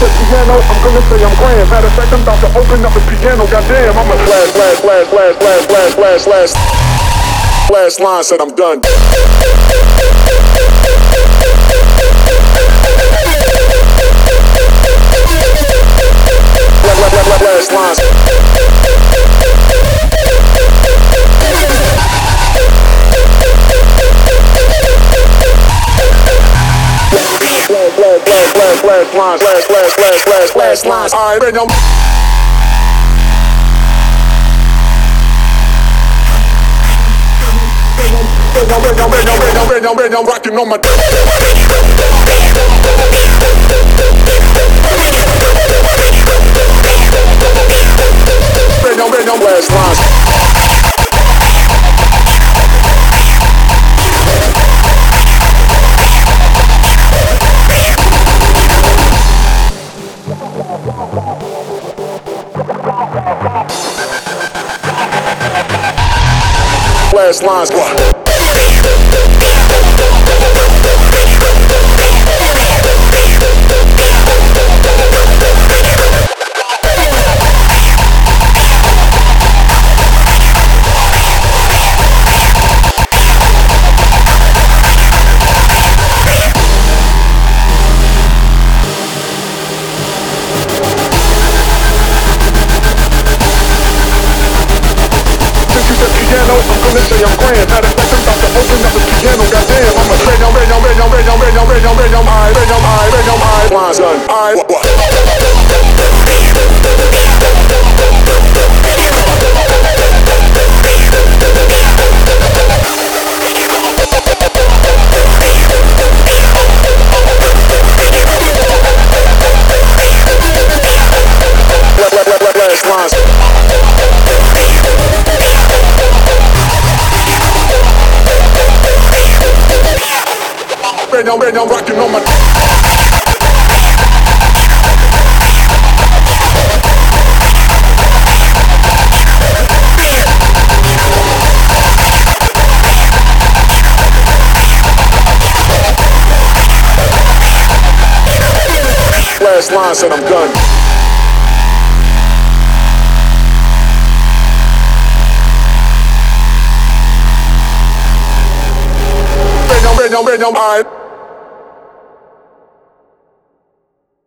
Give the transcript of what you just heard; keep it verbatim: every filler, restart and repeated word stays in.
the piano, I'm gonna say I'm grand. Matter of fact, I'm about to open up a piano. Goddamn, I'm a flash, flash, flash, flash, flash, flash, flash, flash. Last line said I'm done. Last line. Flash lines, flash, flash, flash, flash, flash lines. All right, bring them. Bring them, bring them, bring them, bring them, bring them, bring them, rocking on my. Bring them, bring them, flash lines. Last lines, what? I'm gonna say I'm grand. Matter of fact, I'm about to open up a piano. Goddamn, I'm a rhythm, rhythm, rhythm, rhythm, rhythm, rhythm, rhythm, I, rhythm, I, rhythm, I. Lines done. I, what, what? Last lines. Bring them, bring them, rocking on my. Last line said I'm done. Bring them, bring them, bring them, all right.